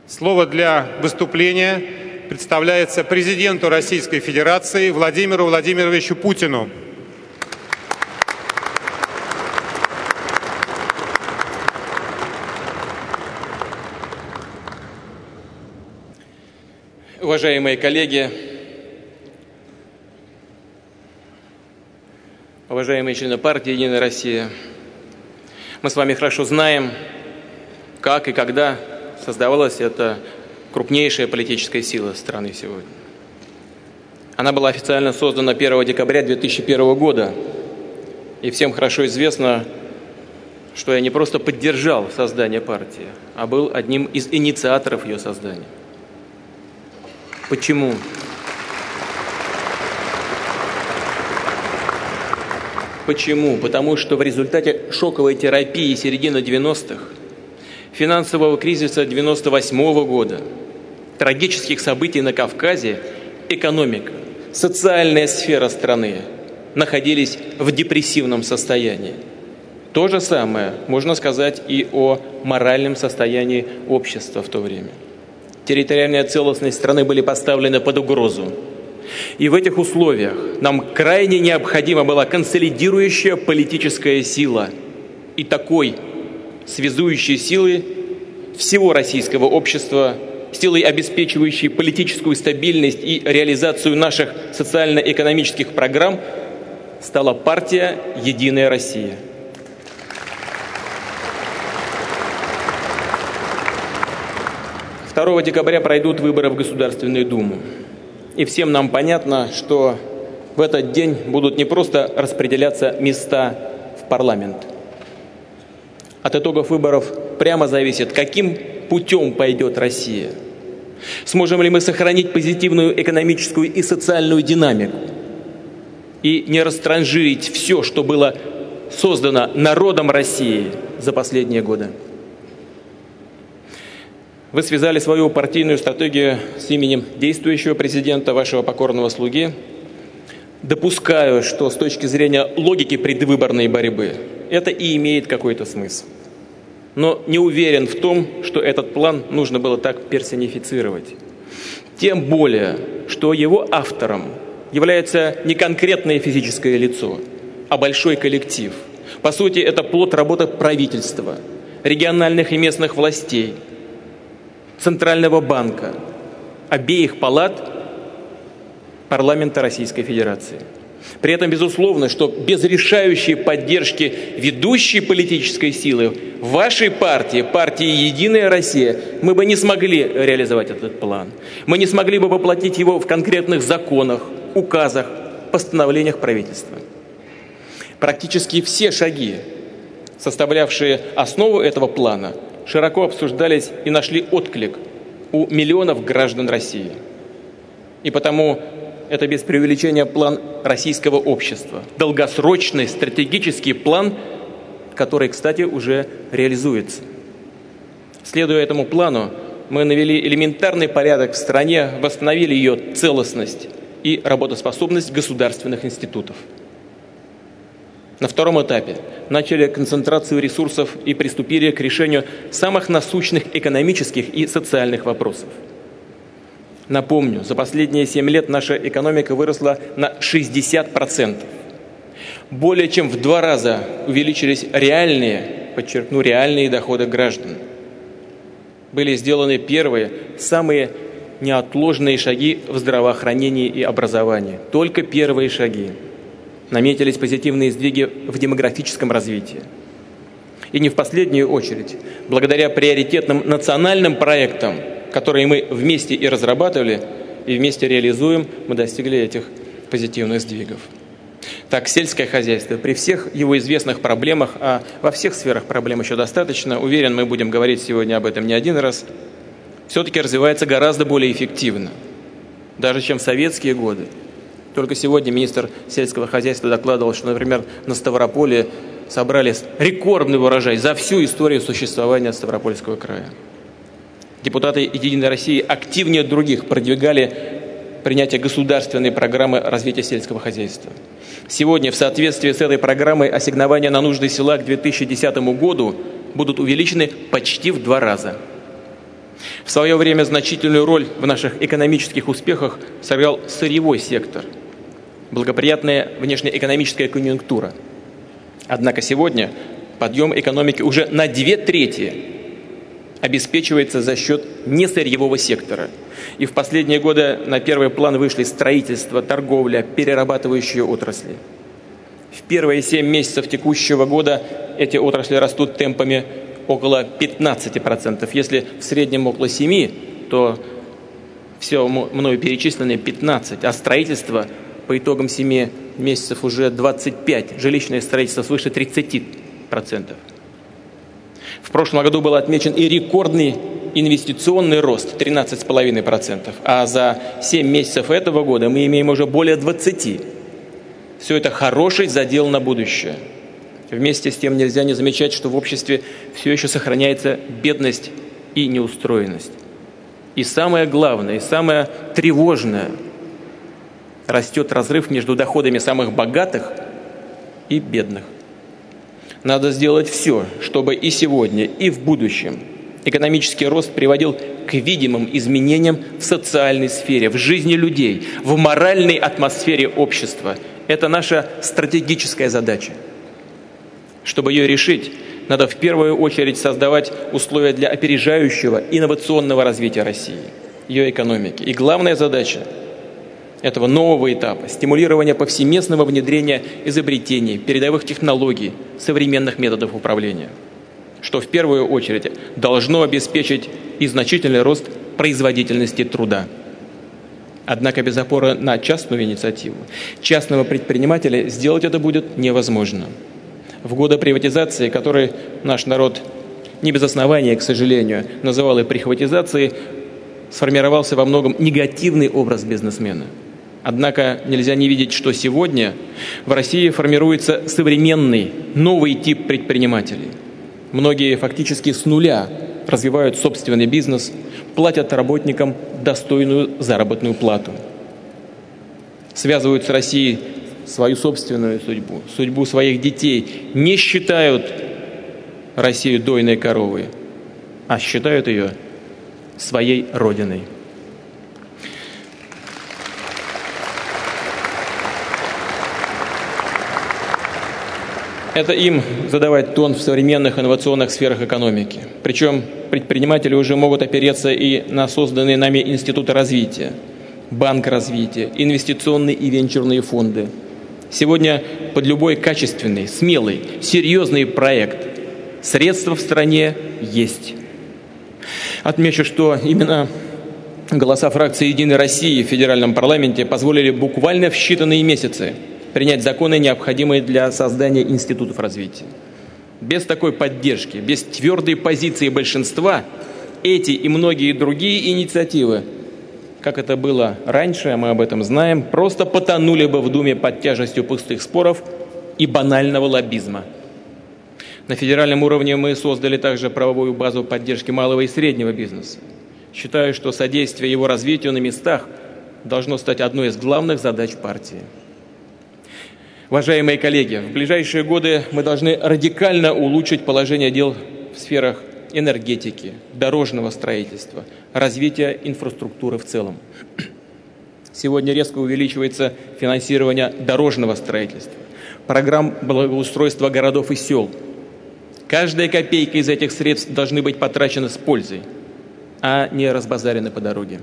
Слово для выступления представляется президенту Российской Федерации Владимиру Владимировичу Путину. Уважаемые коллеги, уважаемые члены партии «Единая Россия», мы с вами хорошо знаем, как и когда создавалась эта крупнейшая политическая сила страны сегодня. Она была официально создана 1 декабря 2001 года, и всем хорошо известно, что я не просто поддержал создание партии, а был одним из инициаторов ее создания. Почему? Почему? Потому что в результате шоковой терапии середины 90-х, финансового кризиса 98-го года, трагических событий на Кавказе, экономика, социальная сфера страны находились в депрессивном состоянии. То же самое можно сказать и о моральном состоянии общества в то время. Территориальная целостность страны были поставлены под угрозу. И в этих условиях нам крайне необходима была консолидирующая политическая сила. И такой связующей силы всего российского общества, силой, обеспечивающей политическую стабильность и реализацию наших социально-экономических программ, стала партия «Единая Россия». Второго декабря пройдут выборы в Государственную Думу. И всем нам понятно, что в этот день будут не просто распределяться места в парламент. От итогов выборов прямо зависит, каким путем пойдет Россия. Сможем ли мы сохранить позитивную экономическую и социальную динамику и не растранжирить все, что было создано народом России за последние годы. Вы связали свою партийную стратегию с именем действующего президента, вашего покорного слуги. Допускаю, что с точки зрения логики предвыборной борьбы это и имеет какой-то смысл. Но не уверен в том, что этот план нужно было так персонифицировать. Тем более, что его автором является не конкретное физическое лицо, а большой коллектив. По сути, это плод работы правительства, региональных и местных властей, Центрального банка, обеих палат парламента Российской Федерации. При этом, безусловно, что без решающей поддержки ведущей политической силы вашей партии, партии «Единая Россия», мы бы не смогли реализовать этот план. Мы не смогли бы воплотить его в конкретных законах, указах, постановлениях правительства. Практически все шаги, составлявшие основу этого плана, широко обсуждались и нашли отклик у миллионов граждан России. И потому это без преувеличения план российского общества. Долгосрочный стратегический план, который, кстати, уже реализуется. Следуя этому плану, мы навели элементарный порядок в стране, восстановили ее целостность и работоспособность государственных институтов. На втором этапе начали концентрацию ресурсов и приступили к решению самых насущных экономических и социальных вопросов. Напомню, за последние 7 лет наша экономика выросла на 60%. Более чем в 2 раза увеличились реальные, подчеркну, реальные доходы граждан. Были сделаны первые, самые неотложные шаги в здравоохранении и образовании. Только первые шаги. Наметились позитивные сдвиги в демографическом развитии. И не в последнюю очередь, благодаря приоритетным национальным проектам, которые мы вместе и разрабатывали, и вместе реализуем, мы достигли этих позитивных сдвигов. Так, сельское хозяйство при всех его известных проблемах, а во всех сферах проблем еще достаточно, уверен, мы будем говорить сегодня об этом не один раз, все-таки развивается гораздо более эффективно, даже чем в советские годы. Только сегодня министр сельского хозяйства докладывал, что, например, на Ставрополе собрали рекордный урожай за всю историю существования Ставропольского края. Депутаты «Единой России» активнее других продвигали принятие государственной программы развития сельского хозяйства. Сегодня в соответствии с этой программой ассигнования на нужды села к 2010 году будут увеличены почти в 2 раза. В свое время значительную роль в наших экономических успехах сыграл сырьевой сектор, благоприятная внешнеэкономическая конъюнктура. Однако сегодня подъем экономики уже на 2/3 обеспечивается за счет несырьевого сектора. И в последние годы на первый план вышли строительство, торговля, перерабатывающие отрасли. В первые 7 месяцев текущего года эти отрасли растут темпами около 15%. Если в среднем около 7%, то все мною перечисленное 15%, а строительство по итогам 7 месяцев уже 25%, жилищное строительство свыше 30%. В прошлом году был отмечен и рекордный инвестиционный рост 13,5%, а за 7 месяцев этого года мы имеем уже более 20%. Все это хороший задел на будущее. Вместе с тем нельзя не замечать, что в обществе все еще сохраняется бедность и неустроенность. И самое главное, и самое тревожное, растет разрыв между доходами самых богатых и бедных. Надо сделать все, чтобы и сегодня, и в будущем экономический рост приводил к видимым изменениям в социальной сфере, в жизни людей, в моральной атмосфере общества. Это наша стратегическая задача. Чтобы ее решить, надо в первую очередь создавать условия для опережающего инновационного развития России, ее экономики. И главная задача этого нового этапа – стимулирование повсеместного внедрения изобретений, передовых технологий, современных методов управления, что в первую очередь должно обеспечить и значительный рост производительности труда. Однако без опоры на частную инициативу, частного предпринимателя сделать это будет невозможно. В годы приватизации, которые наш народ не без основания, к сожалению, называл и прихватизацией, сформировался во многом негативный образ бизнесмена. Однако нельзя не видеть, что сегодня в России формируется современный, новый тип предпринимателей. Многие фактически с нуля развивают собственный бизнес, платят работникам достойную заработную плату. Связывают с Россией свою собственную судьбу, судьбу своих детей. Не считают Россию дойной коровой, а считают ее своей родиной. Это им задавать тон в современных инновационных сферах экономики. Причем предприниматели уже могут опереться и на созданные нами институты развития, банк развития, инвестиционные и венчурные фонды. Сегодня под любой качественный, смелый, серьезный проект средства в стране есть. Отмечу, что именно голоса фракции «Единой России» в федеральном парламенте позволили буквально в считанные месяцы принять законы, необходимые для создания институтов развития. Без такой поддержки, без твердой позиции большинства, эти и многие другие инициативы, как это было раньше, а мы об этом знаем, просто потонули бы в Думе под тяжестью пустых споров и банального лоббизма. На федеральном уровне мы создали также правовую базу поддержки малого и среднего бизнеса. Считаю, что содействие его развитию на местах должно стать одной из главных задач партии. Уважаемые коллеги, в ближайшие годы мы должны радикально улучшить положение дел в сферах энергетики, дорожного строительства, развития инфраструктуры в целом. Сегодня резко увеличивается финансирование дорожного строительства, программ благоустройства городов и сел. Каждая копейка из этих средств должны быть потрачены с пользой, а не разбазарены по дороге.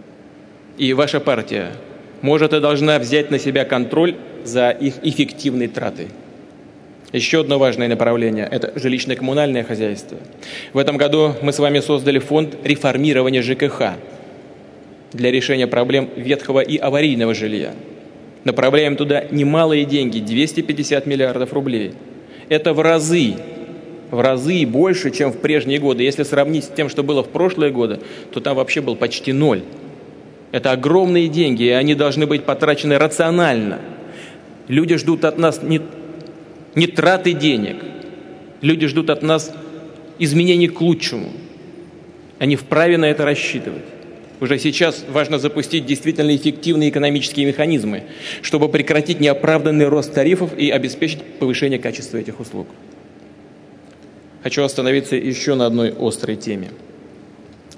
И ваша партия может и должна взять на себя контроль за их эффективной тратой. Еще одно важное направление – это жилищно-коммунальное хозяйство. В этом году мы с вами создали фонд реформирования ЖКХ для решения проблем ветхого и аварийного жилья. Направляем туда немалые деньги – 250 миллиардов рублей. Это в разы больше, чем в прежние годы. Если сравнить с тем, что было в прошлые годы, то там вообще был почти ноль. Это огромные деньги, и они должны быть потрачены рационально. Люди ждут от нас не траты денег. Люди ждут от нас изменений к лучшему. Они вправе на это рассчитывать. Уже сейчас важно запустить действительно эффективные экономические механизмы, чтобы прекратить неоправданный рост тарифов и обеспечить повышение качества этих услуг. Хочу остановиться еще на одной острой теме.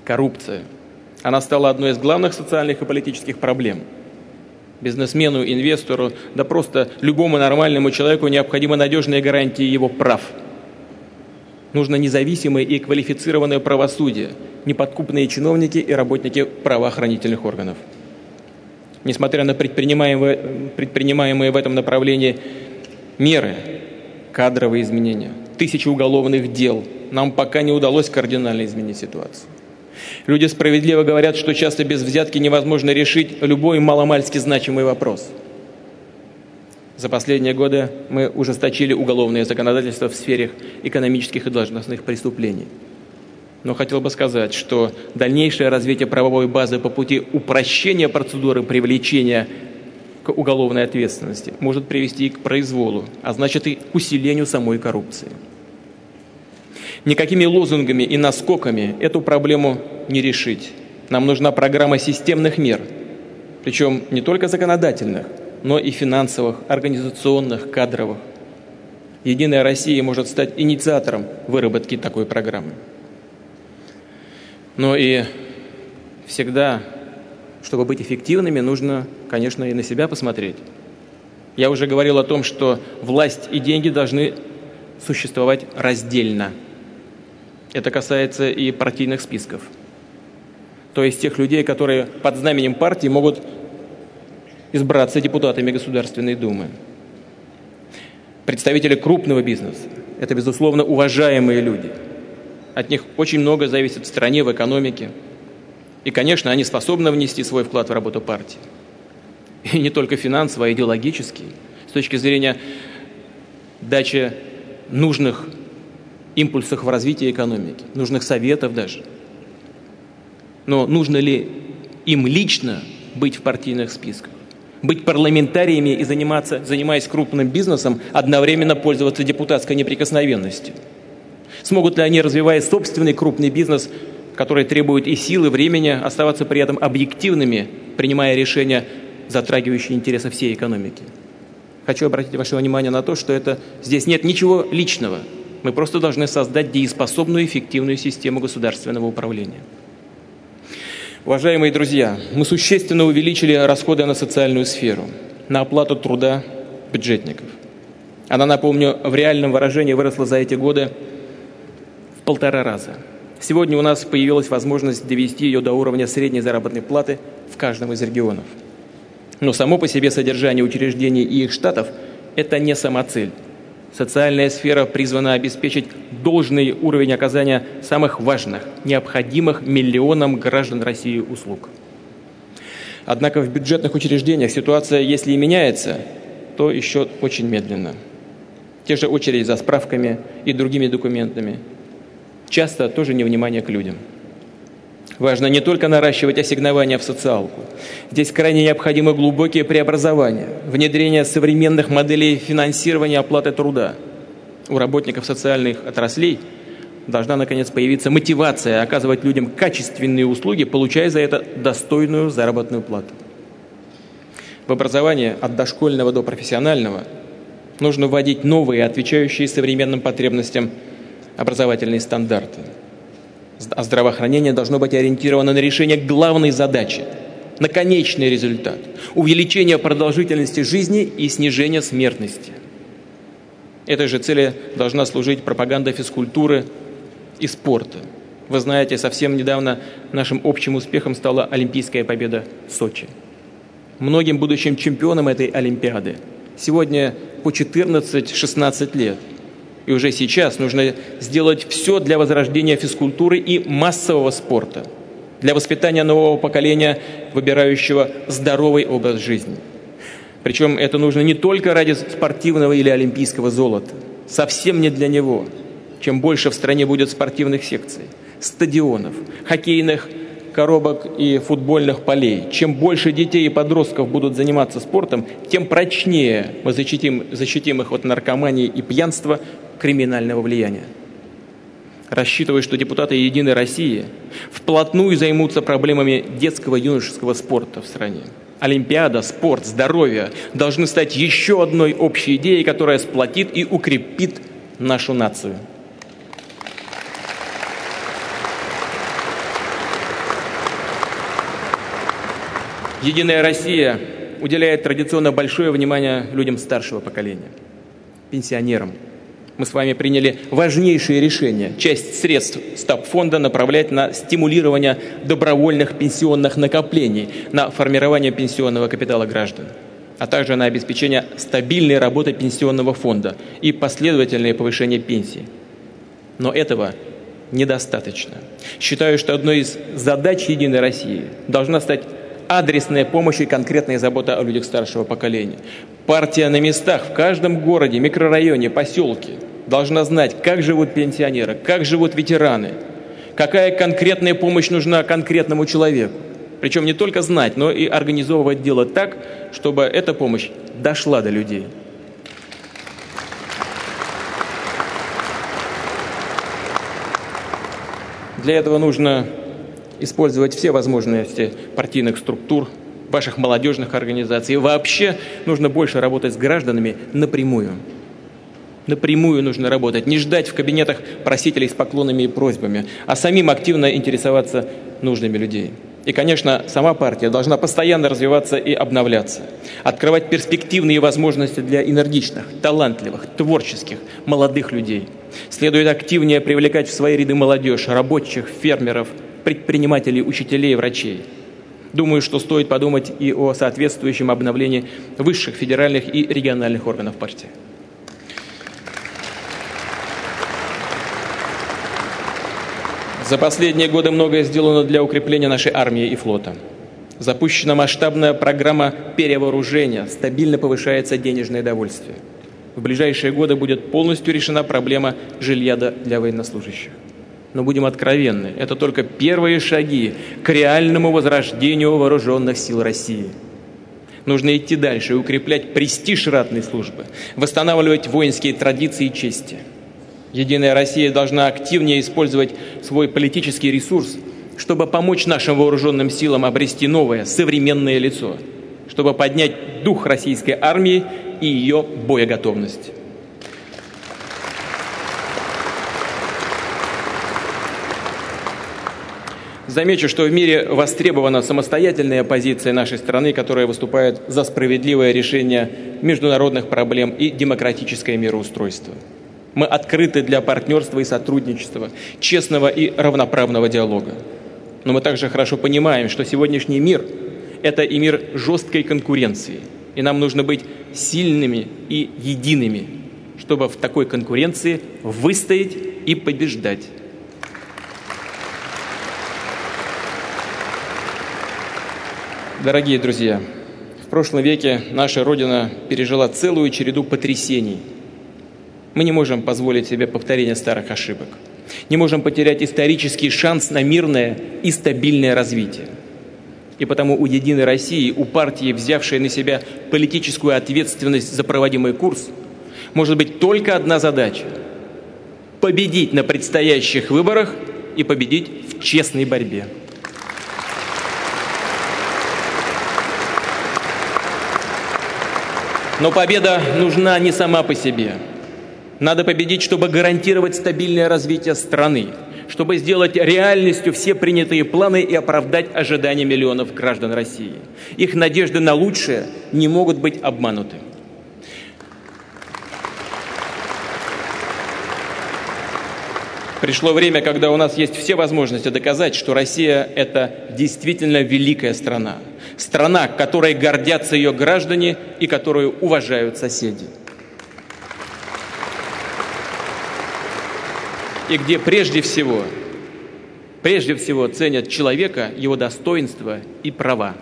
Коррупция. Она стала одной из главных социальных и политических проблем. Бизнесмену, инвестору, да просто любому нормальному человеку необходимы надежные гарантии его прав. Нужно независимое и квалифицированное правосудие, неподкупные чиновники и работники правоохранительных органов. Несмотря на предпринимаемые в этом направлении меры, кадровые изменения, тысячи уголовных дел, нам пока не удалось кардинально изменить ситуацию. Люди справедливо говорят, что часто без взятки невозможно решить любой маломальски значимый вопрос. За последние годы мы ужесточили уголовное законодательство в сфере экономических и должностных преступлений. Но хотел бы сказать, что дальнейшее развитие правовой базы по пути упрощения процедуры привлечения к уголовной ответственности может привести и к произволу, а значит и к усилению самой коррупции. Никакими лозунгами и наскоками эту проблему не решить. Нам нужна программа системных мер, причем не только законодательных, но и финансовых, организационных, кадровых. Единая Россия может стать инициатором выработки такой программы. Но и всегда, чтобы быть эффективными, нужно, конечно, и на себя посмотреть. Я уже говорил о том, что власть и деньги должны существовать раздельно. Это касается и партийных списков. То есть тех людей, которые под знаменем партии могут избраться депутатами Государственной Думы. Представители крупного бизнеса – это, безусловно, уважаемые люди. От них очень много зависит в стране, в экономике. И, конечно, они способны внести свой вклад в работу партии. И не только финансово, а и идеологически, с точки зрения дачи нужных импульсов в развитии экономики, нужных советов даже. Но нужно ли им лично быть в партийных списках? Быть парламентариями и занимаясь крупным бизнесом, одновременно пользоваться депутатской неприкосновенностью? Смогут ли они, развивая собственный крупный бизнес, который требует и сил, и времени, оставаться при этом объективными, принимая решения, затрагивающие интересы всей экономики? Хочу обратить ваше внимание на то, что здесь нет ничего личного. Мы просто должны создать дееспособную и эффективную систему государственного управления. Уважаемые друзья, мы существенно увеличили расходы на социальную сферу, на оплату труда бюджетников. Она, напомню, в реальном выражении выросла за эти годы в 1,5 раза. Сегодня у нас появилась возможность довести ее до уровня средней заработной платы в каждом из регионов. Но само по себе содержание учреждений и их штатов – это не самоцель. Социальная сфера призвана обеспечить должный уровень оказания самых важных, необходимых миллионам граждан России услуг. Однако в бюджетных учреждениях ситуация, если и меняется, то еще очень медленно. Те же очереди за справками и другими документами. Часто тоже невнимание к людям. Важно не только наращивать ассигнования в социалку. Здесь крайне необходимы глубокие преобразования, внедрение современных моделей финансирования оплаты труда. У работников социальных отраслей должна, наконец, появиться мотивация оказывать людям качественные услуги, получая за это достойную заработную плату. В образовании от дошкольного до профессионального нужно вводить новые, отвечающие современным потребностям образовательные стандарты. А здравоохранение должно быть ориентировано на решение главной задачи, на конечный результат – увеличение продолжительности жизни и снижение смертности. Этой же цели должна служить пропаганда физкультуры и спорта. Вы знаете, совсем недавно нашим общим успехом стала Олимпийская победа в Сочи. Многим будущим чемпионам этой Олимпиады сегодня по 14-16 лет. И уже сейчас нужно сделать все для возрождения физкультуры и массового спорта, для воспитания нового поколения, выбирающего здоровый образ жизни. Причем это нужно не только ради спортивного или олимпийского золота, совсем не для него. Чем больше в стране будет спортивных секций, стадионов, хоккейных коробок и футбольных полей, чем больше детей и подростков будут заниматься спортом, тем прочнее мы защитим их от наркомании и пьянства, криминального влияния. Рассчитываю, что депутаты «Единой России» вплотную займутся проблемами детского и юношеского спорта в стране. Олимпиада, спорт, здоровье должны стать еще одной общей идеей, которая сплотит и укрепит нашу нацию. Единая Россия уделяет традиционно большое внимание людям старшего поколения, пенсионерам. Мы с вами приняли важнейшие решения. Часть средств стабфонда направлять на стимулирование добровольных пенсионных накоплений, на формирование пенсионного капитала граждан, а также на обеспечение стабильной работы пенсионного фонда и последовательное повышение пенсий. Но этого недостаточно. Считаю, что одной из задач Единой России должна стать адресная помощь и конкретная забота о людях старшего поколения. Партия на местах в каждом городе, микрорайоне, поселке должна знать, как живут пенсионеры, как живут ветераны, какая конкретная помощь нужна конкретному человеку. Причем не только знать, но и организовывать дело так, чтобы эта помощь дошла до людей. Для этого нужно использовать все возможности партийных структур, ваших молодежных организаций. И вообще нужно больше работать с гражданами напрямую. Напрямую нужно работать, не ждать в кабинетах просителей с поклонами и просьбами, а самим активно интересоваться нуждами людей. И, конечно, сама партия должна постоянно развиваться и обновляться, открывать перспективные возможности для энергичных, талантливых, творческих, молодых людей. Следует активнее привлекать в свои ряды молодежь, рабочих, фермеров, предпринимателей, учителей, врачей. Думаю, что стоит подумать и о соответствующем обновлении высших федеральных и региональных органов партии. За последние годы многое сделано для укрепления нашей армии и флота. Запущена масштабная программа перевооружения, стабильно повышается денежное довольствие. В ближайшие годы будет полностью решена проблема жилья для военнослужащих. Но будем откровенны, это только первые шаги к реальному возрождению вооруженных сил России. Нужно идти дальше и укреплять престиж ратной службы, восстанавливать воинские традиции и чести. Единая Россия должна активнее использовать свой политический ресурс, чтобы помочь нашим вооруженным силам обрести новое, современное лицо, чтобы поднять дух российской армии и ее боеготовность. Замечу, что в мире востребована самостоятельная позиция нашей страны, которая выступает за справедливое решение международных проблем и демократическое мироустройство. Мы открыты для партнерства и сотрудничества, честного и равноправного диалога. Но мы также хорошо понимаем, что сегодняшний мир – это и мир жесткой конкуренции. И нам нужно быть сильными и едиными, чтобы в такой конкуренции выстоять и побеждать. Дорогие друзья, в прошлом веке наша Родина пережила целую череду потрясений. Мы не можем позволить себе повторения старых ошибок. Не можем потерять исторический шанс на мирное и стабильное развитие. И потому у «Единой России», у партии, взявшей на себя политическую ответственность за проводимый курс, может быть только одна задача – победить на предстоящих выборах и победить в честной борьбе. Но победа нужна не сама по себе. Надо победить, чтобы гарантировать стабильное развитие страны, чтобы сделать реальностью все принятые планы и оправдать ожидания миллионов граждан России. Их надежды на лучшее не могут быть обмануты. Пришло время, когда у нас есть все возможности доказать, что Россия – это действительно великая страна. Страна, которой гордятся ее граждане и которую уважают соседи. И где прежде всего ценят человека, его достоинство и права.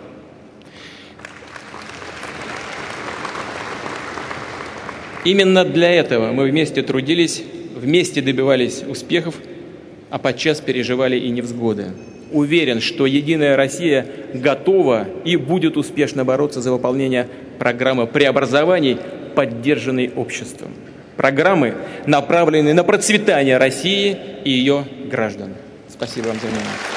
Именно для этого мы вместе трудились, вместе добивались успехов, а подчас переживали и невзгоды. Уверен, что «Единая Россия» готова и будет успешно бороться за выполнение программы преобразований, поддержанной обществом. Программы, направленные на процветание России и ее граждан. Спасибо вам за внимание.